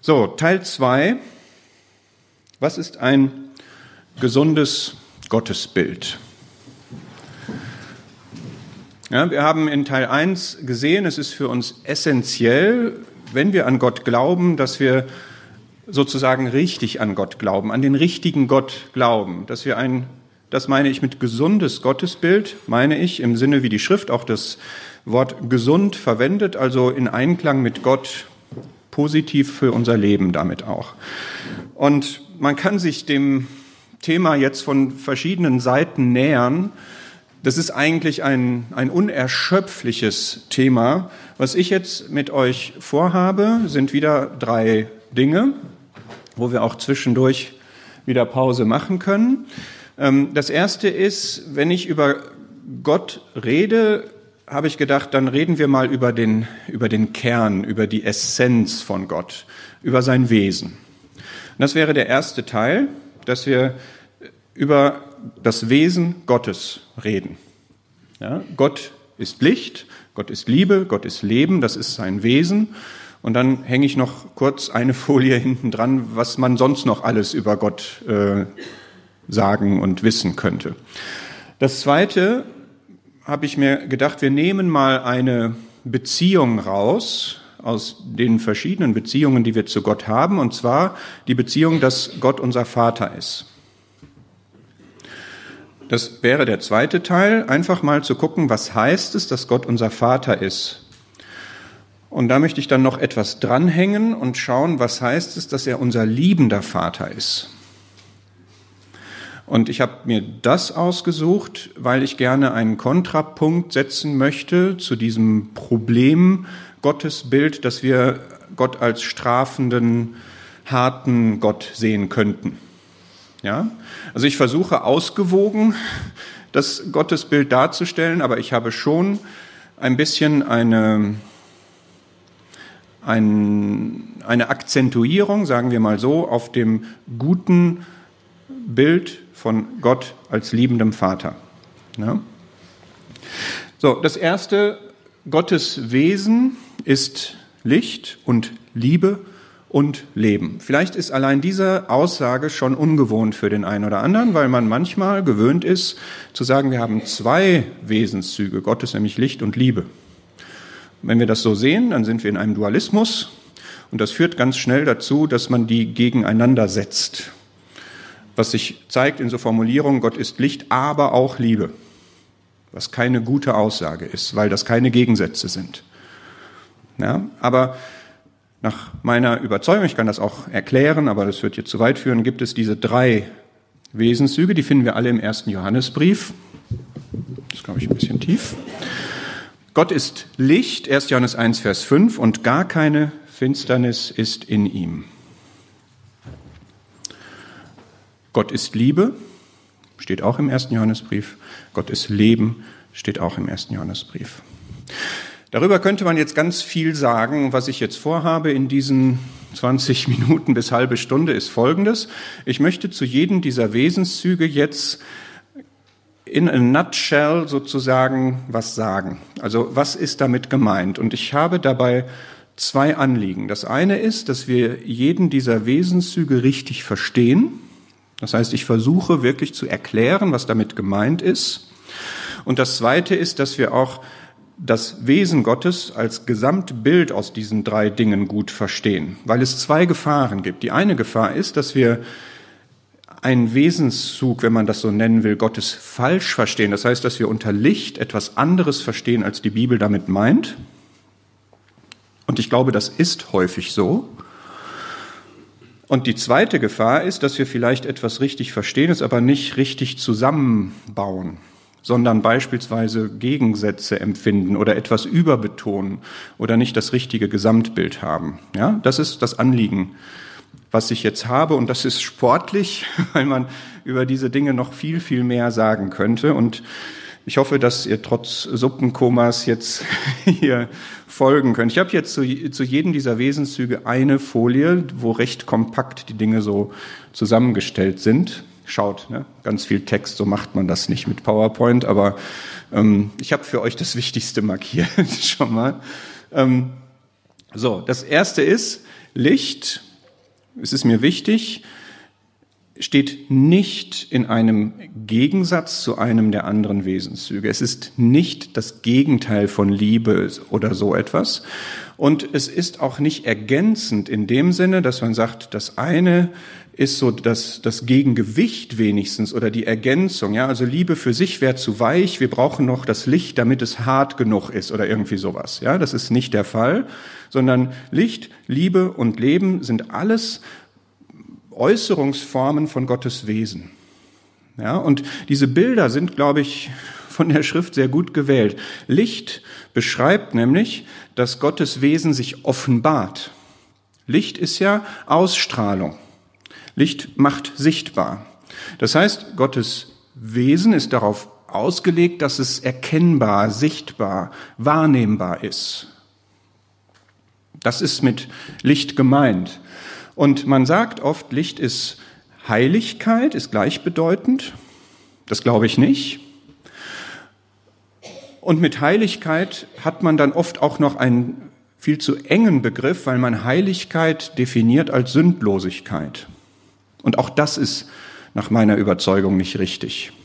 So, Teil 2. Was ist ein gesundes Gottesbild? Ja, wir haben in Teil 1 gesehen, es ist für uns essentiell, wenn wir an Gott glauben, dass wir sozusagen richtig an Gott glauben, an den richtigen Gott glauben, dass wir das meine ich mit gesundes Gottesbild, meine ich im Sinne, wie die Schrift auch das Wort gesund verwendet, also in Einklang mit Gott, positiv für unser Leben damit auch. Und man kann sich dem Thema jetzt von verschiedenen Seiten nähern. Das ist eigentlich ein unerschöpfliches Thema. Was ich jetzt mit euch vorhabe, sind wieder 3 Dinge, wo wir auch zwischendurch wieder Pause machen können. Das erste ist, wenn ich über Gott rede, habe ich gedacht, dann reden wir mal über den Kern, über die Essenz von Gott, über sein Wesen. Und das wäre der erste Teil, dass wir über das Wesen Gottes reden. Ja, Gott ist Licht, Gott ist Liebe, Gott ist Leben, das ist sein Wesen. Und dann hänge ich noch kurz eine Folie hinten dran, was man sonst noch alles über Gott sagen und wissen könnte. Das zweite habe ich mir gedacht, wir nehmen mal eine Beziehung raus aus den verschiedenen Beziehungen, die wir zu Gott haben, und zwar die Beziehung, dass Gott unser Vater ist. Das wäre der zweite Teil, einfach mal zu gucken, was heißt es, dass Gott unser Vater ist. Und da möchte ich dann noch etwas dranhängen und schauen, was heißt es, dass er unser liebender Vater ist. Und ich habe mir das ausgesucht, weil ich gerne einen Kontrapunkt setzen möchte zu diesem Problem Gottesbild, dass wir Gott als strafenden, harten Gott sehen könnten. Ja? Also ich versuche ausgewogen das Gottesbild darzustellen, aber ich habe schon ein bisschen eine Akzentuierung, sagen wir mal so, auf dem guten Bild von Gott als liebendem Vater. Ja? So, das erste, Gottes Wesen ist Licht und Liebe und Leben. Vielleicht ist allein diese Aussage schon ungewohnt für den einen oder anderen, weil man manchmal gewöhnt ist, zu sagen, wir haben 2 Wesenszüge. Gott ist nämlich Licht und Liebe. Wenn wir das so sehen, dann sind wir in einem Dualismus und das führt ganz schnell dazu, dass man die gegeneinander setzt. Was sich zeigt in so Formulierungen, Gott ist Licht, aber auch Liebe. Was keine gute Aussage ist, weil das keine Gegensätze sind. Ja, aber nach meiner Überzeugung, ich kann das auch erklären, aber das wird jetzt zu weit führen, gibt es diese 3 Wesenszüge, die finden wir alle im 1. Johannesbrief. Das ist, glaube ich, ein bisschen tief. Gott ist Licht, 1. Johannes 1, Vers 5, und gar keine Finsternis ist in ihm. Gott ist Liebe, steht auch im 1. Johannesbrief. Gott ist Leben, steht auch im 1. Johannesbrief. Darüber könnte man jetzt ganz viel sagen. Was ich jetzt vorhabe in diesen 20 Minuten bis halbe Stunde ist Folgendes. Ich möchte zu jedem dieser Wesenszüge jetzt in a nutshell sozusagen was sagen. Also was ist damit gemeint? Und ich habe dabei 2 Anliegen. Das eine ist, dass wir jeden dieser Wesenszüge richtig verstehen. Das heißt, ich versuche wirklich zu erklären, was damit gemeint ist. Und das Zweite ist, dass wir auch das Wesen Gottes als Gesamtbild aus diesen 3 Dingen gut verstehen, weil es 2 Gefahren gibt. Die eine Gefahr ist, dass wir einen Wesenszug, wenn man das so nennen will, Gottes falsch verstehen. Das heißt, dass wir unter Licht etwas anderes verstehen, als die Bibel damit meint. Und ich glaube, das ist häufig so. Und die zweite Gefahr ist, dass wir vielleicht etwas richtig verstehen, es aber nicht richtig zusammenbauen, sondern beispielsweise Gegensätze empfinden oder etwas überbetonen oder nicht das richtige Gesamtbild haben. Ja, das ist das Anliegen, was ich jetzt habe, und das ist sportlich, weil man über diese Dinge noch viel, viel mehr sagen könnte. Und ich hoffe, dass ihr trotz Suppenkomas jetzt hier folgen könnt. Ich habe jetzt zu jedem dieser Wesenszüge eine Folie, wo recht kompakt die Dinge so zusammengestellt sind. Schaut, ne? Ganz viel Text, so macht man das nicht mit PowerPoint, aber ich habe für euch das Wichtigste markiert schon mal. So, das erste ist Licht es ist mir wichtig, steht nicht in einem Gegensatz zu einem der anderen Wesenszüge. Es ist nicht das Gegenteil von Liebe oder so etwas. Und es ist auch nicht ergänzend in dem Sinne, dass man sagt, das eine ist so das Gegengewicht wenigstens oder die Ergänzung. Ja, also Liebe für sich wäre zu weich, wir brauchen noch das Licht, damit es hart genug ist oder irgendwie sowas. Ja, das ist nicht der Fall, sondern Licht, Liebe und Leben sind alles Äußerungsformen von Gottes Wesen. Ja, und diese Bilder sind, glaube ich, von der Schrift sehr gut gewählt. Licht beschreibt nämlich, dass Gottes Wesen sich offenbart. Licht ist ja Ausstrahlung. Licht macht sichtbar. Das heißt, Gottes Wesen ist darauf ausgelegt, dass es erkennbar, sichtbar, wahrnehmbar ist. Das ist mit Licht gemeint. Und man sagt oft, Licht ist Heiligkeit, ist gleichbedeutend. Das glaube ich nicht. Und mit Heiligkeit hat man dann oft auch noch einen viel zu engen Begriff, weil man Heiligkeit definiert als Sündlosigkeit. Und auch das ist nach meiner Überzeugung nicht richtig.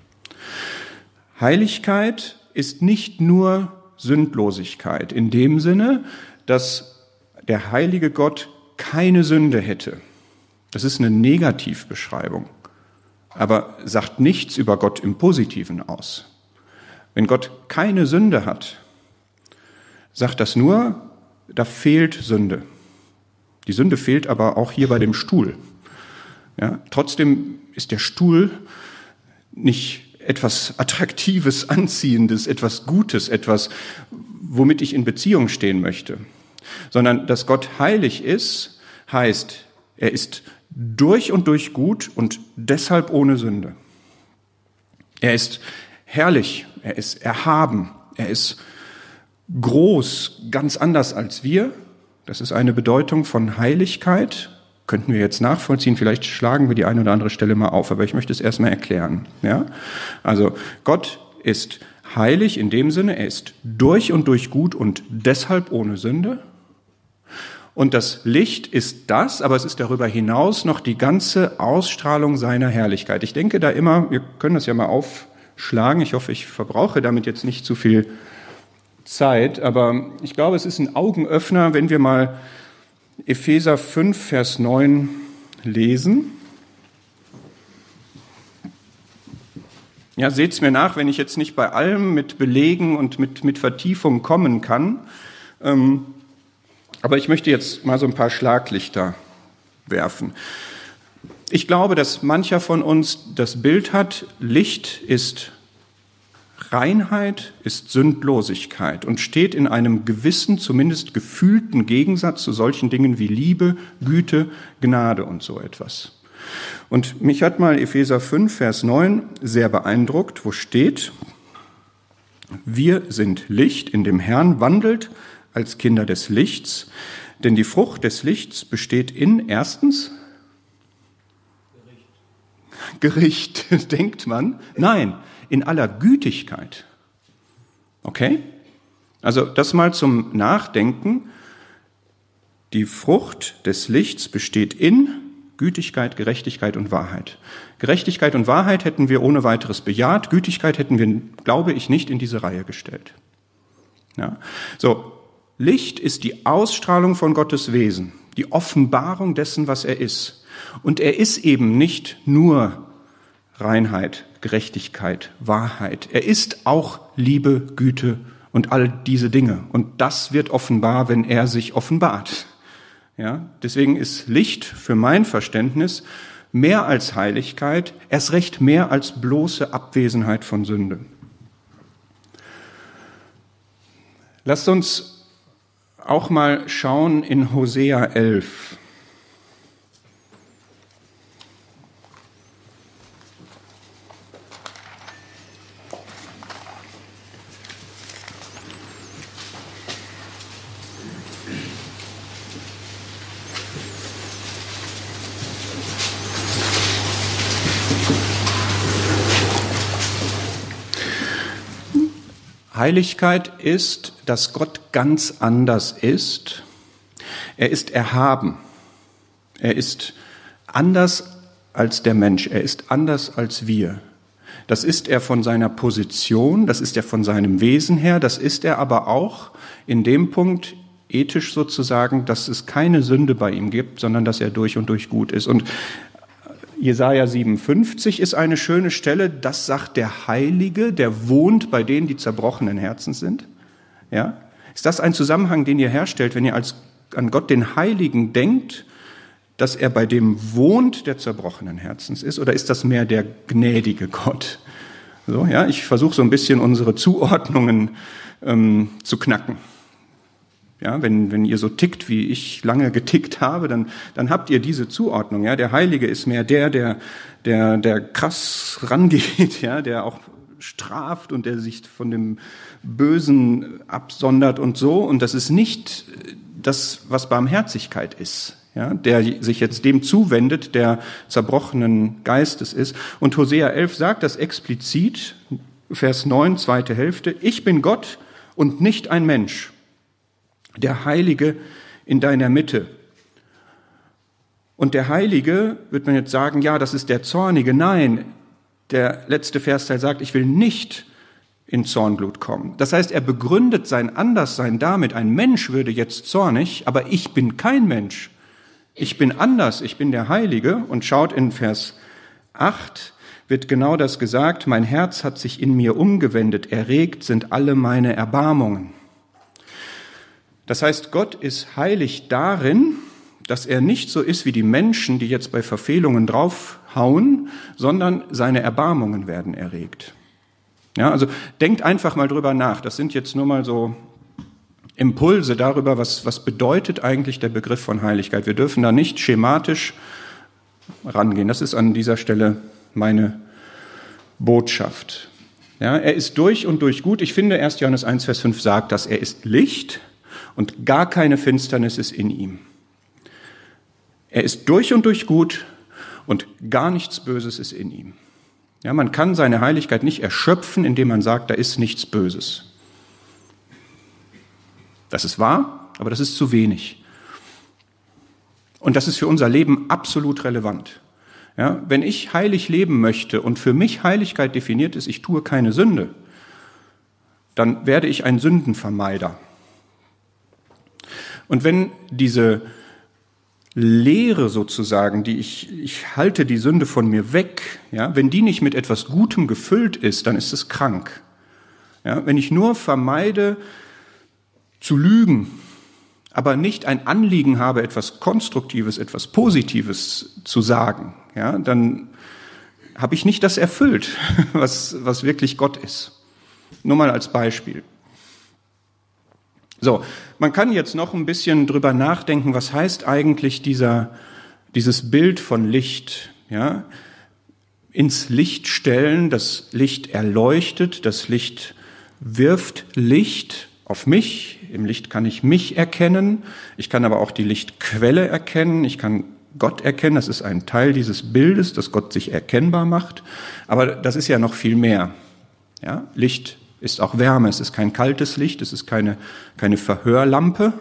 Heiligkeit ist nicht nur Sündlosigkeit in dem Sinne, dass der heilige Gott keine Sünde hätte. Das ist eine Negativbeschreibung, aber sagt nichts über Gott im Positiven aus. Wenn Gott keine Sünde hat, sagt das nur, da fehlt Sünde. Die Sünde fehlt aber auch hier bei dem Stuhl. Ja, trotzdem ist der Stuhl nicht etwas Attraktives, Anziehendes, etwas Gutes, etwas, womit ich in Beziehung stehen möchte. Sondern dass Gott heilig ist, heißt, er ist durch und durch gut und deshalb ohne Sünde. Er ist herrlich, er ist erhaben, er ist groß, ganz anders als wir. Das ist eine Bedeutung von Heiligkeit. Könnten wir jetzt nachvollziehen, vielleicht schlagen wir die eine oder andere Stelle mal auf, aber ich möchte es erstmal erklären. Ja? Also Gott ist heilig in dem Sinne, er ist durch und durch gut und deshalb ohne Sünde. Und das Licht ist das, aber es ist darüber hinaus noch die ganze Ausstrahlung seiner Herrlichkeit. Ich denke da immer, wir können das ja mal aufschlagen, ich hoffe, ich verbrauche damit jetzt nicht zu viel Zeit, aber ich glaube, es ist ein Augenöffner, wenn wir mal Epheser 5, Vers 9 lesen. Ja, seht's mir nach, wenn ich jetzt nicht bei allem mit Belegen und mit Vertiefung kommen kann. Aber ich möchte jetzt mal so ein paar Schlaglichter werfen. Ich glaube, dass mancher von uns das Bild hat, Licht ist Reinheit, ist Sündlosigkeit und steht in einem gewissen, zumindest gefühlten Gegensatz zu solchen Dingen wie Liebe, Güte, Gnade und so etwas. Und mich hat mal Epheser 5, Vers 9 sehr beeindruckt, wo steht, wir sind Licht in dem Herrn, wandelt als Kinder des Lichts, denn die Frucht des Lichts besteht in, erstens, Gericht, denkt man. Nein, in aller Gütigkeit. Okay? Also das mal zum Nachdenken. Die Frucht des Lichts besteht in Gütigkeit, Gerechtigkeit und Wahrheit. Gerechtigkeit und Wahrheit hätten wir ohne weiteres bejaht. Gütigkeit hätten wir, glaube ich, nicht in diese Reihe gestellt. Ja? So, Licht ist die Ausstrahlung von Gottes Wesen, die Offenbarung dessen, was er ist. Und er ist eben nicht nur Reinheit, Gerechtigkeit, Wahrheit. Er ist auch Liebe, Güte und all diese Dinge. Und das wird offenbar, wenn er sich offenbart. Ja, deswegen ist Licht für mein Verständnis mehr als Heiligkeit, erst recht mehr als bloße Abwesenheit von Sünde. Lasst uns auch mal schauen in Hosea 11. Heiligkeit ist, dass Gott ganz anders ist. Er ist erhaben. Er ist anders als der Mensch, er ist anders als wir. Das ist er von seiner Position, das ist er von seinem Wesen her, das ist er aber auch in dem Punkt ethisch sozusagen, dass es keine Sünde bei ihm gibt, sondern dass er durch und durch gut ist. Und Jesaja 57 ist eine schöne Stelle, das sagt der Heilige, der wohnt bei denen, die zerbrochenen Herzens sind. Ja? Ist das ein Zusammenhang, den ihr herstellt, wenn ihr an Gott den Heiligen denkt, dass er bei dem wohnt, der zerbrochenen Herzens ist, oder ist das mehr der gnädige Gott? So, ja, ich versuche so ein bisschen unsere Zuordnungen zu knacken. Ja, wenn ihr so tickt, wie ich lange getickt habe, dann habt ihr diese Zuordnung. Ja, der Heilige ist mehr der krass rangeht, ja, der auch straft und der sich von dem Bösen absondert und so. Und das ist nicht das, was Barmherzigkeit ist. Ja, der sich jetzt dem zuwendet, der zerbrochenen Geistes ist. Und Hosea 11 sagt das explizit, Vers 9, zweite Hälfte, ich bin Gott und nicht ein Mensch, der Heilige in deiner Mitte. Und der Heilige, wird man jetzt sagen, ja, das ist der Zornige. Nein, der letzte Versteil sagt, ich will nicht in Zornglut kommen. Das heißt, er begründet sein Anderssein damit, ein Mensch würde jetzt zornig, aber ich bin kein Mensch. Ich bin anders, ich bin der Heilige. Und schaut in Vers 8, wird genau das gesagt, mein Herz hat sich in mir umgewendet, erregt sind alle meine Erbarmungen. Das heißt, Gott ist heilig darin, dass er nicht so ist wie die Menschen, die jetzt bei Verfehlungen draufhauen, sondern seine Erbarmungen werden erregt. Ja, also denkt einfach mal drüber nach. Das sind jetzt nur mal so Impulse darüber, was bedeutet eigentlich der Begriff von Heiligkeit. Wir dürfen da nicht schematisch rangehen. Das ist an dieser Stelle meine Botschaft. Ja, er ist durch und durch gut. Ich finde, 1. Johannes 1, Vers 5 sagt, dass er ist Licht und gar keine Finsternis ist in ihm. Er ist durch und durch gut und gar nichts Böses ist in ihm. Ja, man kann seine Heiligkeit nicht erschöpfen, indem man sagt, da ist nichts Böses. Das ist wahr, aber das ist zu wenig. Und das ist für unser Leben absolut relevant. Ja, wenn ich heilig leben möchte und für mich Heiligkeit definiert ist, ich tue keine Sünde, dann werde ich ein Sündenvermeider. Und wenn diese Lehre sozusagen, die ich halte die Sünde von mir weg, ja, wenn die nicht mit etwas Gutem gefüllt ist, dann ist es krank. Ja, wenn ich nur vermeide, zu lügen, aber nicht ein Anliegen habe, etwas Konstruktives, etwas Positives zu sagen, ja, dann habe ich nicht das erfüllt, was wirklich Gott ist. Nur mal als Beispiel. So, man kann jetzt noch ein bisschen drüber nachdenken, was heißt eigentlich dieses Bild von Licht, ja? Ins Licht stellen, das Licht erleuchtet, das Licht wirft Licht auf mich. Im Licht kann ich mich erkennen. Ich kann aber auch die Lichtquelle erkennen. Ich kann Gott erkennen. Das ist ein Teil dieses Bildes, dass Gott sich erkennbar macht. Aber das ist ja noch viel mehr. Ja? Licht ist auch Wärme. Es ist kein kaltes Licht. Es ist keine Verhörlampe.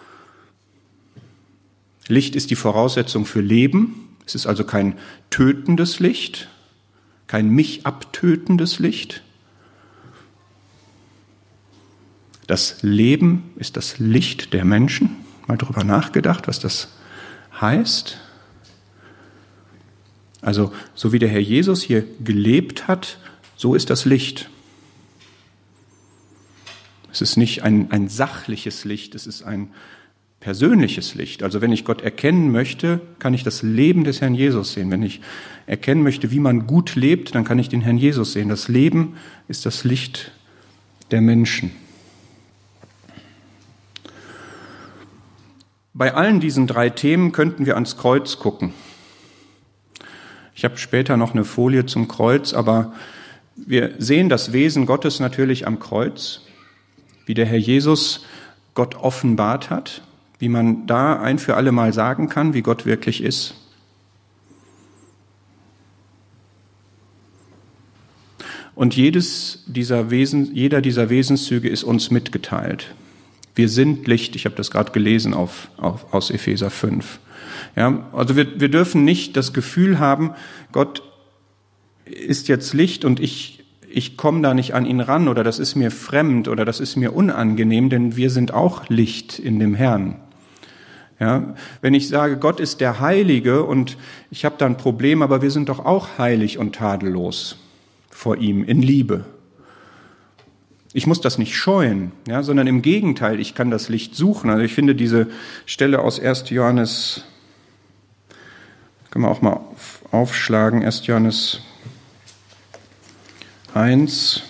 Licht ist die Voraussetzung für Leben. Es ist also kein tötendes Licht, kein mich abtötendes Licht. Das Leben ist das Licht der Menschen. Mal drüber nachgedacht, was das heißt. Also, so wie der Herr Jesus hier gelebt hat, so ist das Licht. Es ist nicht ein sachliches Licht, es ist ein persönliches Licht. Also wenn ich Gott erkennen möchte, kann ich das Leben des Herrn Jesus sehen. Wenn ich erkennen möchte, wie man gut lebt, dann kann ich den Herrn Jesus sehen. Das Leben ist das Licht der Menschen. Bei allen diesen 3 Themen könnten wir ans Kreuz gucken. Ich habe später noch eine Folie zum Kreuz, aber wir sehen das Wesen Gottes natürlich am Kreuz, wie der Herr Jesus Gott offenbart hat, wie man da ein für alle Mal sagen kann, wie Gott wirklich ist. Und jeder dieser Wesenszüge ist uns mitgeteilt. Wir sind Licht. Ich habe das gerade gelesen aus Epheser 5. Ja, also wir dürfen nicht das Gefühl haben, Gott ist jetzt Licht und ich komme da nicht an ihn ran oder das ist mir fremd oder das ist mir unangenehm, denn wir sind auch Licht in dem Herrn. Ja, wenn ich sage, Gott ist der Heilige und ich habe da ein Problem, aber wir sind doch auch heilig und tadellos vor ihm in Liebe. Ich muss das nicht scheuen, ja, sondern im Gegenteil, ich kann das Licht suchen. Also ich finde diese Stelle aus 1. Johannes, können wir auch mal aufschlagen, 1. Johannes 1.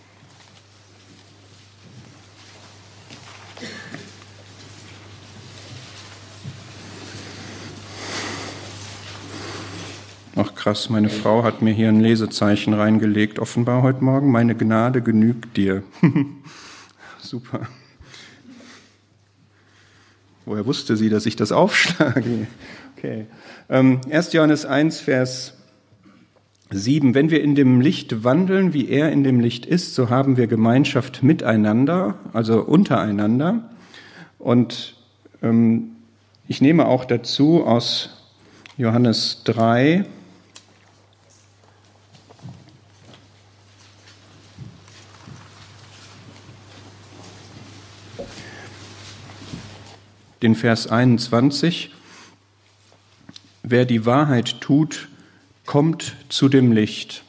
Ach krass, meine Frau hat mir hier ein Lesezeichen reingelegt, offenbar heute Morgen. Meine Gnade genügt dir. Super. Woher wusste sie, dass ich das aufschlage? Okay. 1. Johannes 1, Vers 7. Wenn wir in dem Licht wandeln, wie er in dem Licht ist, so haben wir Gemeinschaft miteinander, also untereinander. Und ich nehme auch dazu aus Johannes 3, den Vers 21, wer die Wahrheit tut, kommt zu dem Licht.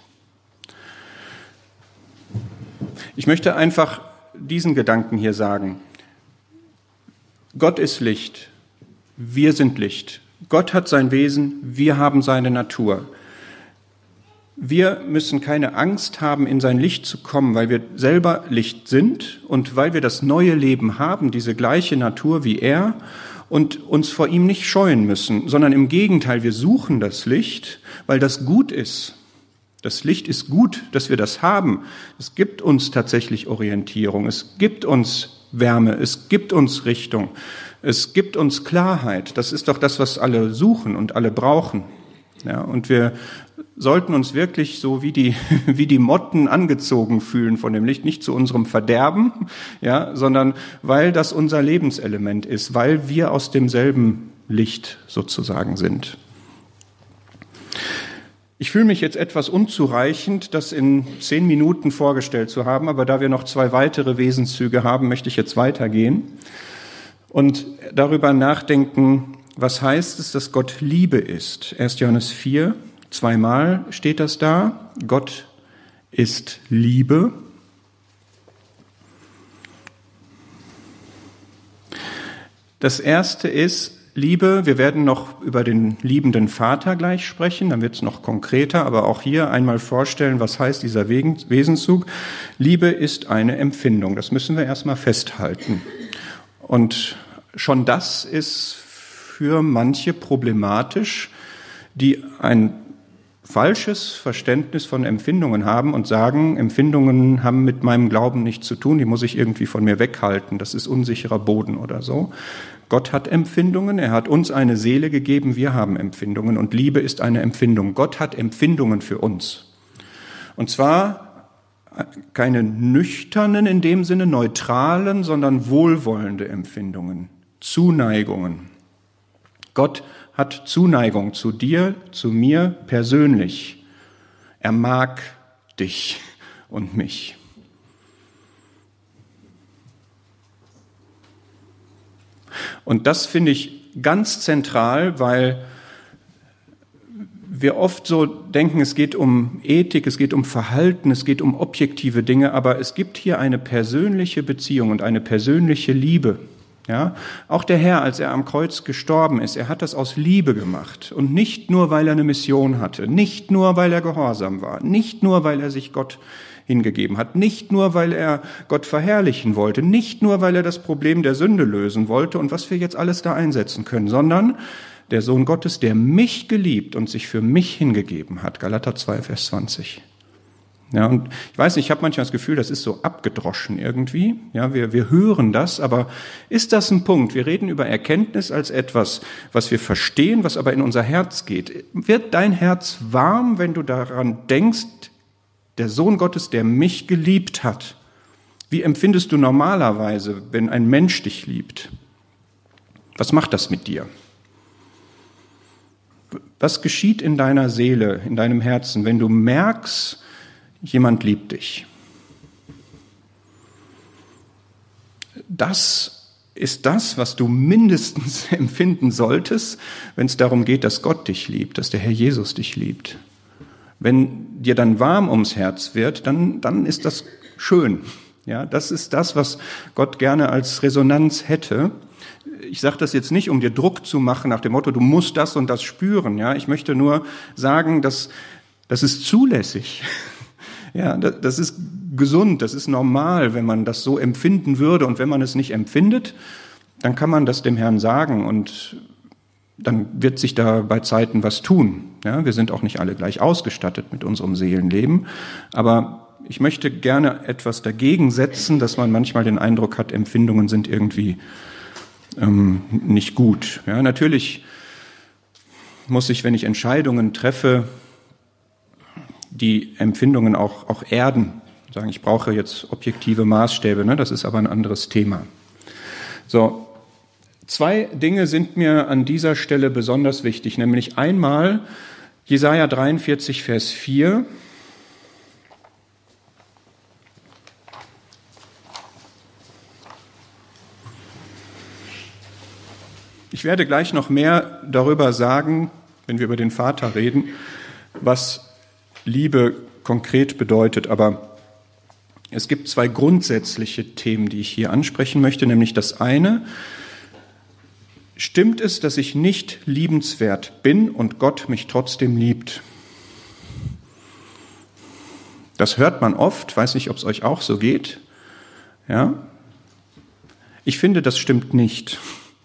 Ich möchte einfach diesen Gedanken hier sagen. Gott ist Licht, wir sind Licht. Gott hat sein Wesen, wir haben seine Natur. Wir müssen keine Angst haben, in sein Licht zu kommen, weil wir selber Licht sind und weil wir das neue Leben haben, diese gleiche Natur wie er und uns vor ihm nicht scheuen müssen, sondern im Gegenteil, wir suchen das Licht, weil das gut ist. Das Licht ist gut, dass wir das haben. Es gibt uns tatsächlich Orientierung, es gibt uns Wärme, es gibt uns Richtung, es gibt uns Klarheit. Das ist doch das, was alle suchen und alle brauchen. Ja, und wir sollten uns wirklich so wie die Motten angezogen fühlen von dem Licht, nicht zu unserem Verderben, ja, sondern weil das unser Lebenselement ist, weil wir aus demselben Licht sozusagen sind. Ich fühle mich jetzt etwas unzureichend, das in 10 Minuten vorgestellt zu haben, aber da wir noch 2 weitere Wesenszüge haben, möchte ich jetzt weitergehen und darüber nachdenken, was heißt es, dass Gott Liebe ist? 1. Johannes 4, 2-mal steht das da. Gott ist Liebe. Das erste ist Liebe. Wir werden noch über den liebenden Vater gleich sprechen, dann wird es noch konkreter, aber auch hier einmal vorstellen, was heißt dieser Wesenszug. Liebe ist eine Empfindung. Das müssen wir erstmal festhalten. Und schon das ist für manche problematisch, die ein falsches Verständnis von Empfindungen haben und sagen, Empfindungen haben mit meinem Glauben nichts zu tun, die muss ich irgendwie von mir weghalten, das ist unsicherer Boden oder so. Gott hat Empfindungen, er hat uns eine Seele gegeben, wir haben Empfindungen und Liebe ist eine Empfindung. Gott hat Empfindungen für uns. Und zwar keine nüchternen, in dem Sinne neutralen, sondern wohlwollende Empfindungen, Zuneigungen. Gott hat Zuneigung zu dir, zu mir persönlich. Er mag dich und mich. Und das finde ich ganz zentral, weil wir oft so denken, es geht um Ethik, es geht um Verhalten, es geht um objektive Dinge, aber es gibt hier eine persönliche Beziehung und eine persönliche Liebe. Ja, auch der Herr, als er am Kreuz gestorben ist, er hat das aus Liebe gemacht und nicht nur, weil er eine Mission hatte, nicht nur, weil er gehorsam war, nicht nur, weil er sich Gott hingegeben hat, nicht nur, weil er Gott verherrlichen wollte, nicht nur, weil er das Problem der Sünde lösen wollte und was wir jetzt alles da einsetzen können, sondern der Sohn Gottes, der mich geliebt und sich für mich hingegeben hat. Galater 2, Vers 20. Ja, und ich weiß nicht, ich habe manchmal das Gefühl, das ist so abgedroschen irgendwie. Ja, wir hören das, aber ist das ein Punkt? Wir reden über Erkenntnis als etwas, was wir verstehen, was aber in unser Herz geht. Wird dein Herz warm, wenn du daran denkst, der Sohn Gottes, der mich geliebt hat? Wie empfindest du normalerweise, wenn ein Mensch dich liebt? Was macht das mit dir? Was geschieht in deiner Seele, in deinem Herzen, wenn du merkst, jemand liebt dich? Das ist das, was du mindestens empfinden solltest, wenn es darum geht, dass Gott dich liebt, dass der Herr Jesus dich liebt. Wenn dir dann warm ums Herz wird, dann ist das schön. Ja, das ist das, was Gott gerne als Resonanz hätte. Ich sage das jetzt nicht, um dir Druck zu machen nach dem Motto, du musst das und das spüren. Ja, ich möchte nur sagen, dass das ist zulässig. Ja, das ist gesund, das ist normal, wenn man das so empfinden würde. Und wenn man es nicht empfindet, dann kann man das dem Herrn sagen und dann wird sich da bei Zeiten was tun. Ja, wir sind auch nicht alle gleich ausgestattet mit unserem Seelenleben, aber ich möchte gerne etwas dagegen setzen, dass man manchmal den Eindruck hat, Empfindungen sind irgendwie nicht gut. Ja, natürlich muss ich, wenn ich Entscheidungen treffe, die Empfindungen auch erden. Sagen, ich brauche jetzt objektive Maßstäbe, ne? Das ist aber ein anderes Thema. So, 2 Dinge sind mir an dieser Stelle besonders wichtig, nämlich einmal Jesaja 43, Vers 4. Ich werde gleich noch mehr darüber sagen, wenn wir über den Vater reden, was Liebe konkret bedeutet, aber es gibt 2 grundsätzliche Themen, die ich hier ansprechen möchte, nämlich das eine: Stimmt es, dass ich nicht liebenswert bin und Gott mich trotzdem liebt? Das hört man oft, weiß nicht, ob es euch auch so geht. Ja? Ich finde, das stimmt nicht.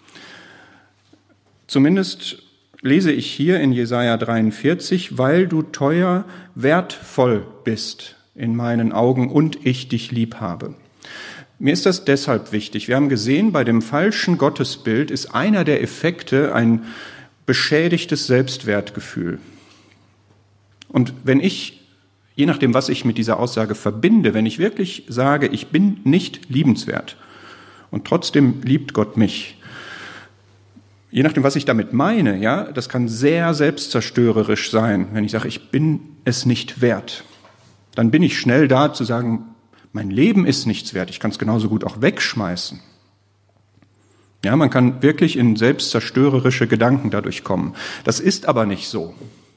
Zumindest lese ich hier in Jesaja 43, weil du teuer, wertvoll bist in meinen Augen und ich dich lieb habe. Mir ist das deshalb wichtig. Wir haben gesehen, bei dem falschen Gottesbild ist einer der Effekte ein beschädigtes Selbstwertgefühl. Und wenn ich, je nachdem, was ich mit dieser Aussage verbinde, wenn ich wirklich sage, ich bin nicht liebenswert und trotzdem liebt Gott mich, je nachdem, was ich damit meine, ja, das kann sehr selbstzerstörerisch sein, wenn ich sage, ich bin es nicht wert. Dann bin ich schnell da zu sagen, mein Leben ist nichts wert, ich kann es genauso gut auch wegschmeißen. Ja, man kann wirklich in selbstzerstörerische Gedanken dadurch kommen. Das ist aber nicht so.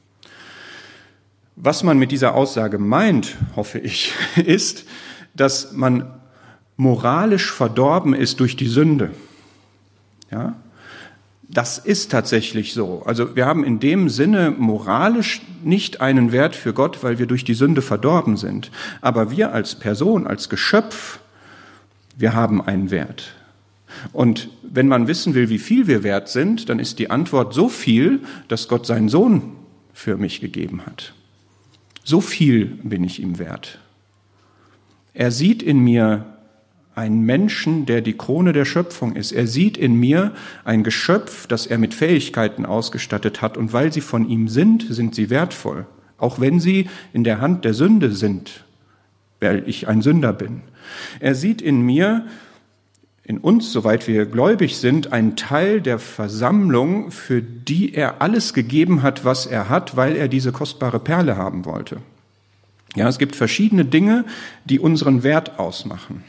Was man mit dieser Aussage meint, hoffe ich, ist, dass man moralisch verdorben ist durch die Sünde. Ja? Das ist tatsächlich so. Also wir haben in dem Sinne moralisch nicht einen Wert für Gott, weil wir durch die Sünde verdorben sind. Aber wir als Person, als Geschöpf, wir haben einen Wert. Und wenn man wissen will, wie viel wir wert sind, dann ist die Antwort so viel, dass Gott seinen Sohn für mich gegeben hat. So viel bin ich ihm wert. Er sieht in mir einen Menschen, der die Krone der Schöpfung ist. Er sieht in mir ein Geschöpf, das er mit Fähigkeiten ausgestattet hat. Und weil sie von ihm sind sie wertvoll. Auch wenn sie in der Hand der Sünde sind, weil ich ein Sünder bin. Er sieht in mir, in uns, soweit wir gläubig sind, einen Teil der Versammlung, für die er alles gegeben hat, was er hat, weil er diese kostbare Perle haben wollte. Ja, es gibt verschiedene Dinge, die unseren Wert ausmachen.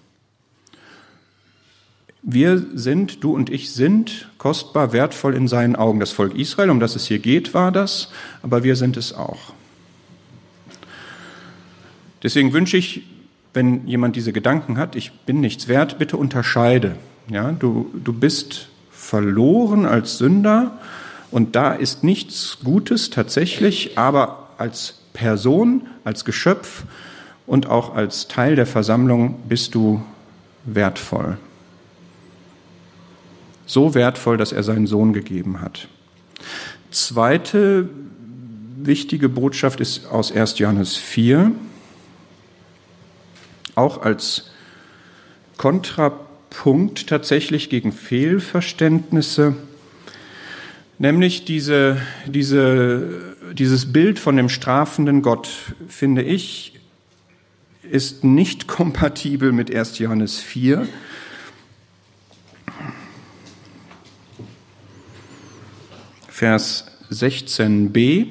Wir sind, du und ich sind kostbar, wertvoll in seinen Augen. Das Volk Israel, um das es hier geht, war das, aber wir sind es auch. Deswegen wünsche ich, wenn jemand diese Gedanken hat, ich bin nichts wert, bitte unterscheide. Ja, du bist verloren als Sünder und da ist nichts Gutes tatsächlich, aber als Person, als Geschöpf und auch als Teil der Versammlung bist du wertvoll. So wertvoll, dass er seinen Sohn gegeben hat. Zweite wichtige Botschaft ist aus 1. Johannes 4, auch als Kontrapunkt tatsächlich gegen Fehlverständnisse, nämlich dieses Bild von dem strafenden Gott, finde ich, ist nicht kompatibel mit 1. Johannes 4. Vers 16b.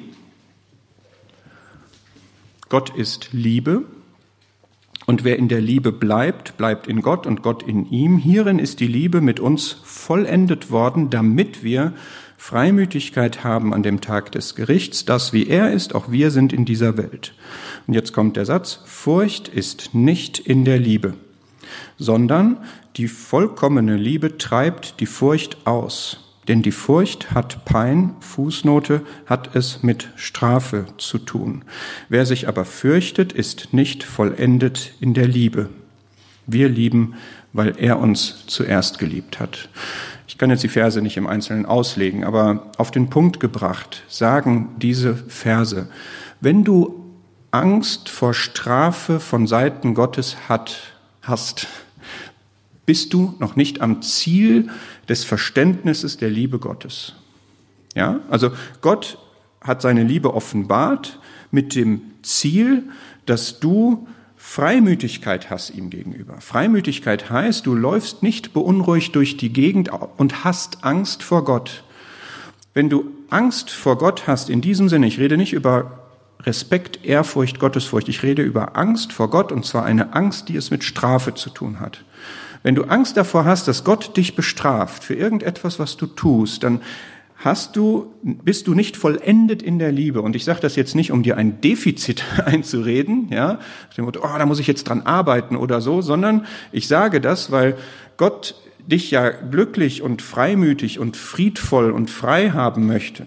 Gott ist Liebe. Und wer in der Liebe bleibt, bleibt in Gott und Gott in ihm. Hierin ist die Liebe mit uns vollendet worden, damit wir Freimütigkeit haben an dem Tag des Gerichts, dass wie er ist, auch wir sind in dieser Welt. Und jetzt kommt der Satz, Furcht ist nicht in der Liebe, sondern die vollkommene Liebe treibt die Furcht aus. Denn die Furcht hat Pein, Fußnote, hat es mit Strafe zu tun. Wer sich aber fürchtet, ist nicht vollendet in der Liebe. Wir lieben, weil er uns zuerst geliebt hat. Ich kann jetzt die Verse nicht im Einzelnen auslegen, aber auf den Punkt gebracht sagen diese Verse, wenn du Angst vor Strafe von Seiten Gottes hast, bist du noch nicht am Ziel des Verständnisses der Liebe Gottes. Ja, also Gott hat seine Liebe offenbart mit dem Ziel, dass du Freimütigkeit hast ihm gegenüber. Freimütigkeit heißt, du läufst nicht beunruhigt durch die Gegend und hast Angst vor Gott. Wenn du Angst vor Gott hast, in diesem Sinne, ich rede nicht über Respekt, Ehrfurcht, Gottesfurcht, ich rede über Angst vor Gott, und zwar eine Angst, die es mit Strafe zu tun hat. Wenn du Angst davor hast, dass Gott dich bestraft für irgendetwas, was du tust, dann bist du nicht vollendet in der Liebe. Und ich sage das jetzt nicht, um dir ein Defizit einzureden, ja, nach dem Motto, da muss ich jetzt dran arbeiten oder so, sondern ich sage das, weil Gott dich ja glücklich und freimütig und friedvoll und frei haben möchte.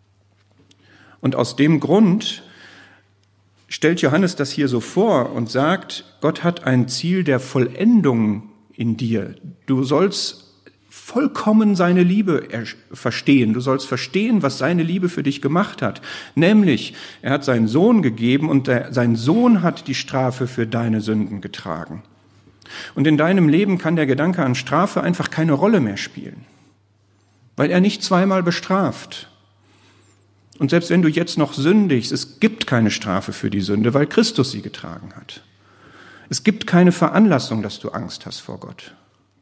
Und aus dem Grund stellt Johannes das hier so vor und sagt, Gott hat ein Ziel der Vollendung in dir. Du sollst vollkommen seine Liebe verstehen. Du sollst verstehen, was seine Liebe für dich gemacht hat. Nämlich, er hat seinen Sohn gegeben und sein Sohn hat die Strafe für deine Sünden getragen. Und in deinem Leben kann der Gedanke an Strafe einfach keine Rolle mehr spielen, weil er nicht zweimal bestraft. Und selbst wenn du jetzt noch sündigst, es gibt keine Strafe für die Sünde, weil Christus sie getragen hat. Es gibt keine Veranlassung, dass du Angst hast vor Gott.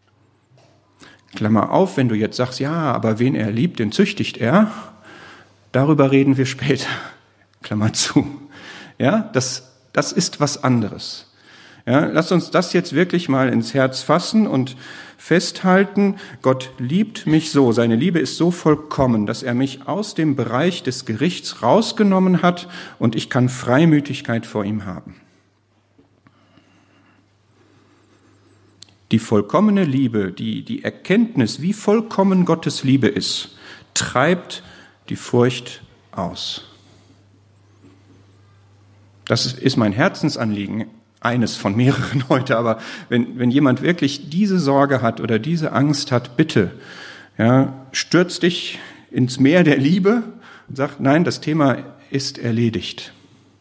Klammer auf, wenn du jetzt sagst, ja, aber wen er liebt, den züchtigt er. Darüber reden wir später. Klammer zu. Ja, das ist was anderes. Ja, lass uns das jetzt wirklich mal ins Herz fassen und festhalten. Gott liebt mich so. Seine Liebe ist so vollkommen, dass er mich aus dem Bereich des Gerichts rausgenommen hat und ich kann Freimütigkeit vor ihm haben. Die vollkommene Liebe, die Erkenntnis, wie vollkommen Gottes Liebe ist, treibt die Furcht aus. Das ist mein Herzensanliegen, eines von mehreren heute, aber wenn jemand wirklich diese Sorge hat oder diese Angst hat, bitte, ja, stürz dich ins Meer der Liebe und sag, nein, das Thema ist erledigt.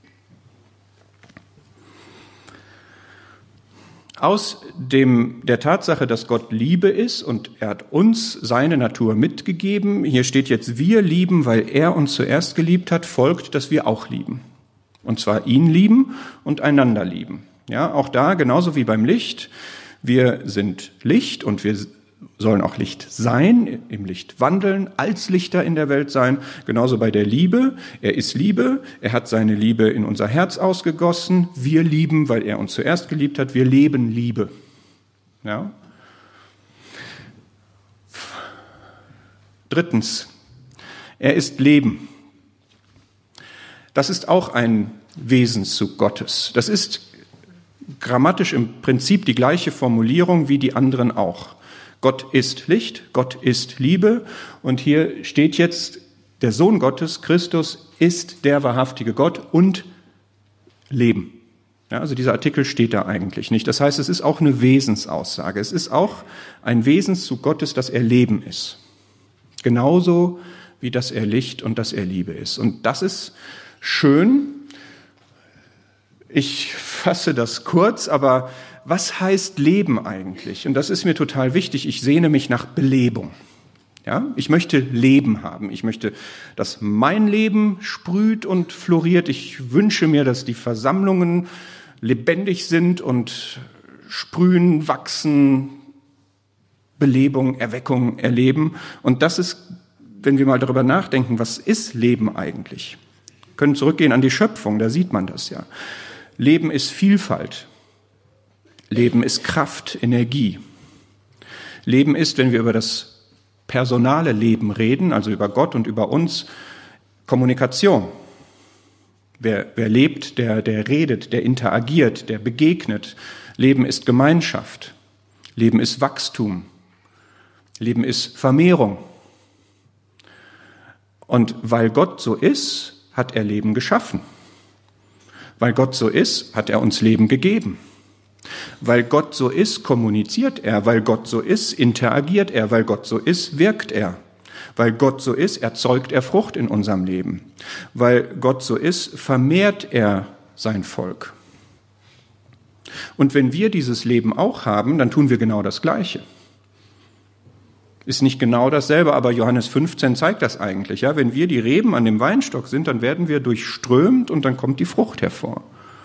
Aus der Tatsache, dass Gott Liebe ist und er hat uns seine Natur mitgegeben, hier steht jetzt, wir lieben, weil er uns zuerst geliebt hat, folgt, dass wir auch lieben. Und zwar ihn lieben und einander lieben. Ja, auch da, genauso wie beim Licht, wir sind Licht und wir sollen auch Licht sein, im Licht wandeln, als Lichter in der Welt sein. Genauso bei der Liebe. Er ist Liebe, er hat seine Liebe in unser Herz ausgegossen. Wir lieben, weil er uns zuerst geliebt hat. Wir leben Liebe. Ja. Drittens, er ist Leben. Das ist auch ein Wesenszug Gottes. Das ist grammatisch im Prinzip die gleiche Formulierung wie die anderen auch. Gott ist Licht, Gott ist Liebe und hier steht jetzt, der Sohn Gottes, Christus, ist der wahrhaftige Gott und Leben. Ja, also dieser Artikel steht da eigentlich nicht. Das heißt, es ist auch eine Wesensaussage. Es ist auch ein Wesenszug Gottes, dass er Leben ist. Genauso wie dass er Licht und dass er Liebe ist. Und das ist schön. Ich fasse das kurz, aber was heißt Leben eigentlich? Und das ist mir total wichtig. Ich sehne mich nach Belebung. Ja, ich möchte Leben haben. Ich möchte, dass mein Leben sprüht und floriert. Ich wünsche mir, dass die Versammlungen lebendig sind und sprühen, wachsen, Belebung, Erweckung erleben. Und das ist, wenn wir mal darüber nachdenken, was ist Leben eigentlich? Wir können zurückgehen an die Schöpfung, da sieht man das ja. Leben ist Vielfalt. Leben ist Kraft, Energie. Leben ist, wenn wir über das personale Leben reden, also über Gott und über uns, Kommunikation. Wer lebt, der redet, der interagiert, der begegnet. Leben ist Gemeinschaft. Leben ist Wachstum. Leben ist Vermehrung. Und weil Gott so ist, hat er Leben geschaffen. Weil Gott so ist, hat er uns Leben gegeben. Weil Gott so ist, kommuniziert er. Weil Gott so ist, interagiert er. Weil Gott so ist, wirkt er. Weil Gott so ist, erzeugt er Frucht in unserem Leben. Weil Gott so ist, vermehrt er sein Volk. Und wenn wir dieses Leben auch haben, dann tun wir genau das Gleiche. Ist nicht genau dasselbe, aber Johannes 15 zeigt das eigentlich. Ja? Wenn wir die Reben an dem Weinstock sind, dann werden wir durchströmt und dann kommt die Frucht hervor.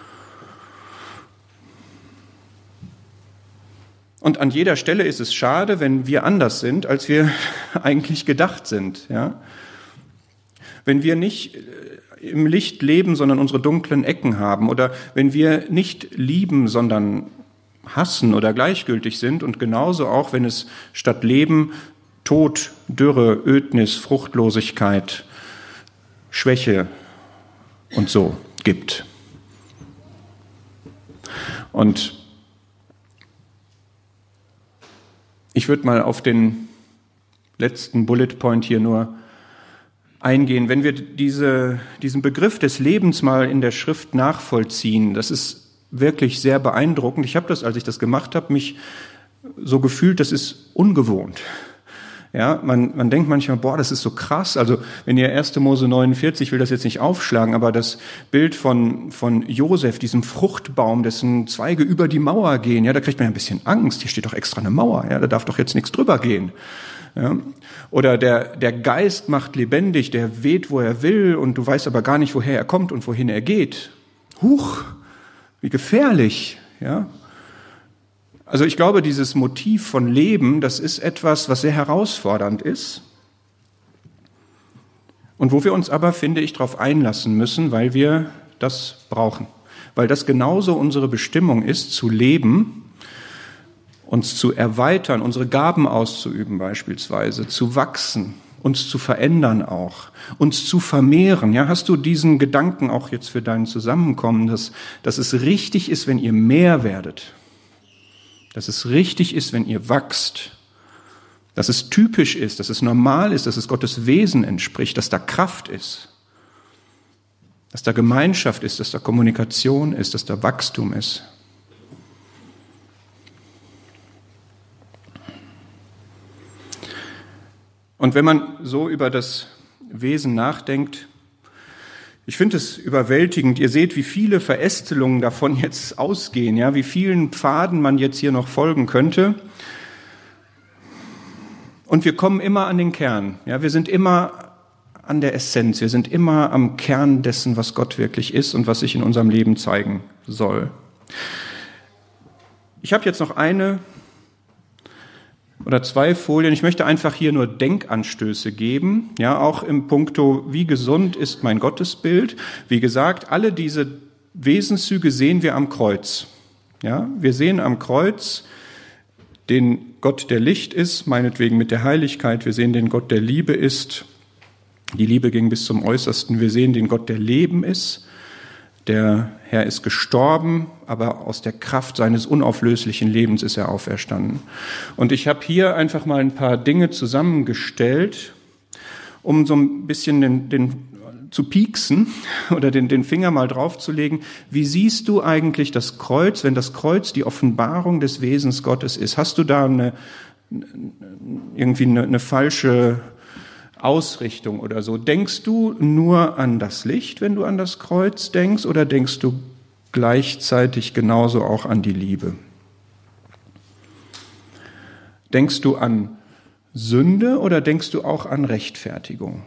Und an jeder Stelle ist es schade, wenn wir anders sind, als wir eigentlich gedacht sind. Ja? Wenn wir nicht im Licht leben, sondern unsere dunklen Ecken haben, oder wenn wir nicht lieben, sondern hassen oder gleichgültig sind, und genauso auch, wenn es statt Leben Tod, Dürre, Ödnis, Fruchtlosigkeit, Schwäche und so gibt. Und ich würde mal auf den letzten Bullet Point hier nur eingehen. Wenn wir diesen Begriff des Lebens mal in der Schrift nachvollziehen, das ist wirklich sehr beeindruckend. Ich habe das, als ich das gemacht habe, mich so gefühlt, das ist ungewohnt. Ja, man denkt manchmal, boah, das ist so krass. Also wenn ihr 1. Mose 49, ich will das jetzt nicht aufschlagen, aber das Bild von Josef, diesem Fruchtbaum, dessen Zweige über die Mauer gehen, ja, da kriegt man ja ein bisschen Angst. Hier steht doch extra eine Mauer, ja, da darf doch jetzt nichts drüber gehen. Ja. Oder der Geist macht lebendig, der weht, wo er will, und du weißt aber gar nicht, woher er kommt und wohin er geht. Huch, wie gefährlich, ja. Also ich glaube, dieses Motiv von Leben, das ist etwas, was sehr herausfordernd ist und wo wir uns aber, finde ich, darauf einlassen müssen, weil wir das brauchen. Weil das genauso unsere Bestimmung ist, zu leben, uns zu erweitern, unsere Gaben auszuüben beispielsweise, zu wachsen, uns zu verändern auch, uns zu vermehren. Ja, hast du diesen Gedanken auch jetzt für dein Zusammenkommen, dass es richtig ist, wenn ihr mehr werdet? Dass es richtig ist, wenn ihr wachst, dass es typisch ist, dass es normal ist, dass es Gottes Wesen entspricht, dass da Kraft ist, dass da Gemeinschaft ist, dass da Kommunikation ist, dass da Wachstum ist. Und wenn man so über das Wesen nachdenkt, ich finde es überwältigend. Ihr seht, wie viele Verästelungen davon jetzt ausgehen, ja, wie vielen Pfaden man jetzt hier noch folgen könnte. Und wir kommen immer an den Kern. Ja, wir sind immer an der Essenz. Wir sind immer am Kern dessen, was Gott wirklich ist und was sich in unserem Leben zeigen soll. Ich habe jetzt noch eine oder zwei Folien. Ich möchte einfach hier nur Denkanstöße geben, ja, auch im Punkto, wie gesund ist mein Gottesbild. Wie gesagt, alle diese Wesenszüge sehen wir am Kreuz. Ja, wir sehen am Kreuz den Gott, der Licht ist, meinetwegen mit der Heiligkeit. Wir sehen den Gott, der Liebe ist. Die Liebe ging bis zum Äußersten. Wir sehen den Gott, der Leben ist. Der Herr ist gestorben, aber aus der Kraft seines unauflöslichen Lebens ist er auferstanden. Und ich habe hier einfach mal ein paar Dinge zusammengestellt, um so ein bisschen den zu pieksen oder den Finger mal draufzulegen. Wie siehst du eigentlich das Kreuz, wenn das Kreuz die Offenbarung des Wesens Gottes ist? Hast du da irgendwie eine falsche Ausrichtung oder so? Denkst du nur an das Licht, wenn du an das Kreuz denkst, oder denkst du gleichzeitig genauso auch an die Liebe? Denkst du an Sünde oder denkst du auch an Rechtfertigung?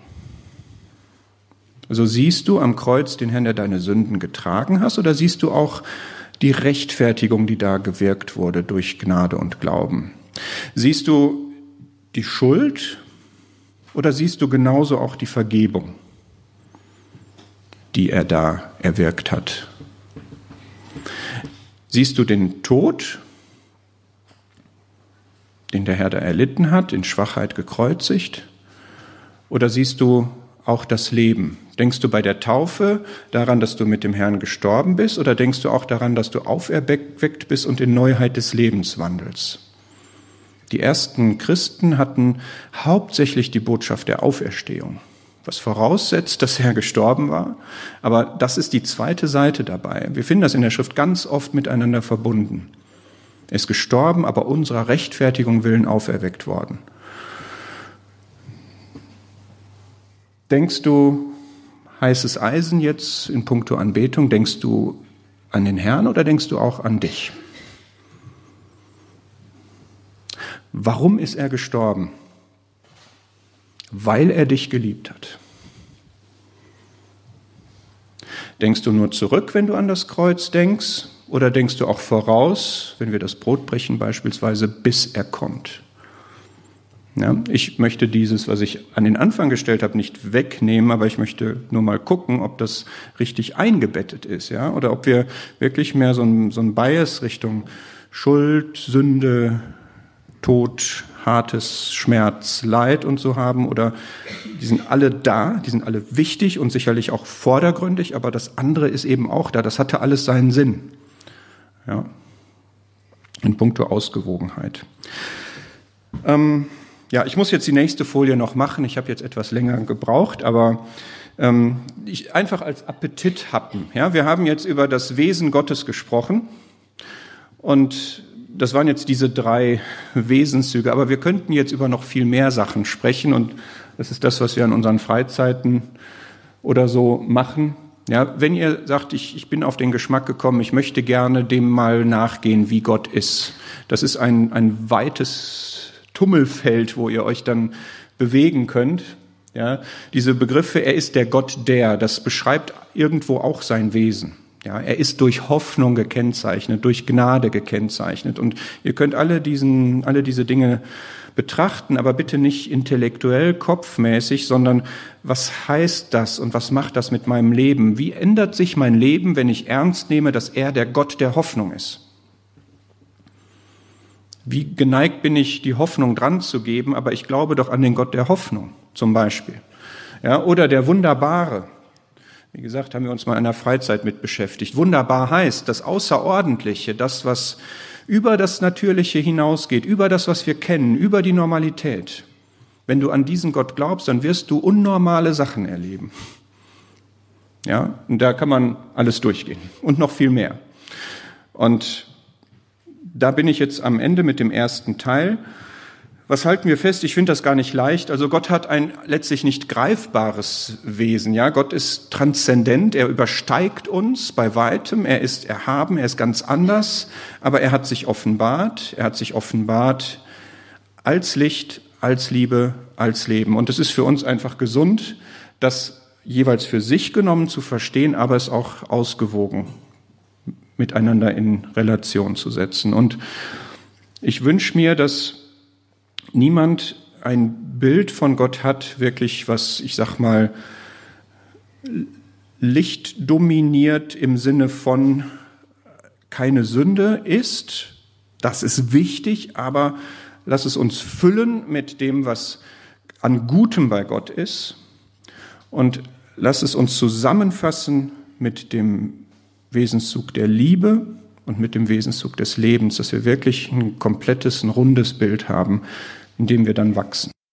Also siehst du am Kreuz den Herrn, der deine Sünden getragen hast, oder siehst du auch die Rechtfertigung, die da gewirkt wurde durch Gnade und Glauben? Siehst du die Schuld oder siehst du genauso auch die Vergebung, die er da erwirkt hat? Siehst du den Tod, den der Herr da erlitten hat, in Schwachheit gekreuzigt? Oder siehst du auch das Leben? Denkst du bei der Taufe daran, dass du mit dem Herrn gestorben bist? Oder denkst du auch daran, dass du auferweckt bist und in Neuheit des Lebens wandelst? Die ersten Christen hatten hauptsächlich die Botschaft der Auferstehung, was voraussetzt, dass er gestorben war. Aber das ist die zweite Seite dabei. Wir finden das in der Schrift ganz oft miteinander verbunden. Er ist gestorben, aber unserer Rechtfertigung willen auferweckt worden. Denkst du heißes Eisen jetzt in puncto Anbetung? Denkst du an den Herrn oder denkst du auch an dich? Warum ist er gestorben? Weil er dich geliebt hat. Denkst du nur zurück, wenn du an das Kreuz denkst? Oder denkst du auch voraus, wenn wir das Brot brechen beispielsweise, bis er kommt? Ja, ich möchte dieses, was ich an den Anfang gestellt habe, nicht wegnehmen, aber ich möchte nur mal gucken, ob das richtig eingebettet ist, ja, oder ob wir wirklich mehr so ein Bias Richtung Schuld, Sünde, Tod, hartes Schmerz, Leid und so haben, oder die sind alle da, die sind alle wichtig und sicherlich auch vordergründig, aber das andere ist eben auch da, das hatte alles seinen Sinn, ja, in puncto Ausgewogenheit. Ja, ich muss jetzt die nächste Folie noch machen. Ich habe jetzt etwas länger gebraucht, aber einfach als Appetit happen. Ja, wir haben jetzt über das Wesen Gottes gesprochen und das waren jetzt diese 3 Wesenszüge, aber wir könnten jetzt über noch viel mehr Sachen sprechen und das ist das, was wir an unseren Freizeiten oder so machen. Ja, wenn ihr sagt, ich bin auf den Geschmack gekommen, ich möchte gerne dem mal nachgehen, wie Gott ist. Das ist ein weites Tummelfeld, wo ihr euch dann bewegen könnt. Ja, diese Begriffe, er ist der Gott der, das beschreibt irgendwo auch sein Wesen. Ja, er ist durch Hoffnung gekennzeichnet, durch Gnade gekennzeichnet. Und ihr könnt alle diese Dinge betrachten, aber bitte nicht intellektuell, kopfmäßig, sondern was heißt das und was macht das mit meinem Leben? Wie ändert sich mein Leben, wenn ich ernst nehme, dass er der Gott der Hoffnung ist? Wie geneigt bin ich, die Hoffnung dran zu geben, aber ich glaube doch an den Gott der Hoffnung zum Beispiel. Ja, oder der Wunderbare. Wie gesagt, haben wir uns mal in der Freizeit mit beschäftigt. Wunderbar heißt das Außerordentliche, das, was über das Natürliche hinausgeht, über das, was wir kennen, über die Normalität. Wenn du an diesen Gott glaubst, dann wirst du unnormale Sachen erleben. Ja, und da kann man alles durchgehen und noch viel mehr. Und da bin ich jetzt am Ende mit dem ersten Teil. Was halten wir fest? Ich finde das gar nicht leicht. Also Gott hat ein letztlich nicht greifbares Wesen. Ja, Gott ist transzendent. Er übersteigt uns bei weitem. Er ist erhaben. Er ist ganz anders. Aber er hat sich offenbart. Er hat sich offenbart als Licht, als Liebe, als Leben. Und es ist für uns einfach gesund, das jeweils für sich genommen zu verstehen, aber es auch ausgewogen miteinander in Relation zu setzen. Und ich wünsche mir, dass niemand ein Bild von Gott hat, wirklich, was, ich sag mal, Licht dominiert im Sinne von keine Sünde ist. Das ist wichtig, aber lass es uns füllen mit dem, was an Gutem bei Gott ist. Und lass es uns zusammenfassen mit dem Wesenszug der Liebe und mit dem Wesenszug des Lebens, dass wir wirklich ein komplettes, ein rundes Bild haben, in dem wir dann wachsen.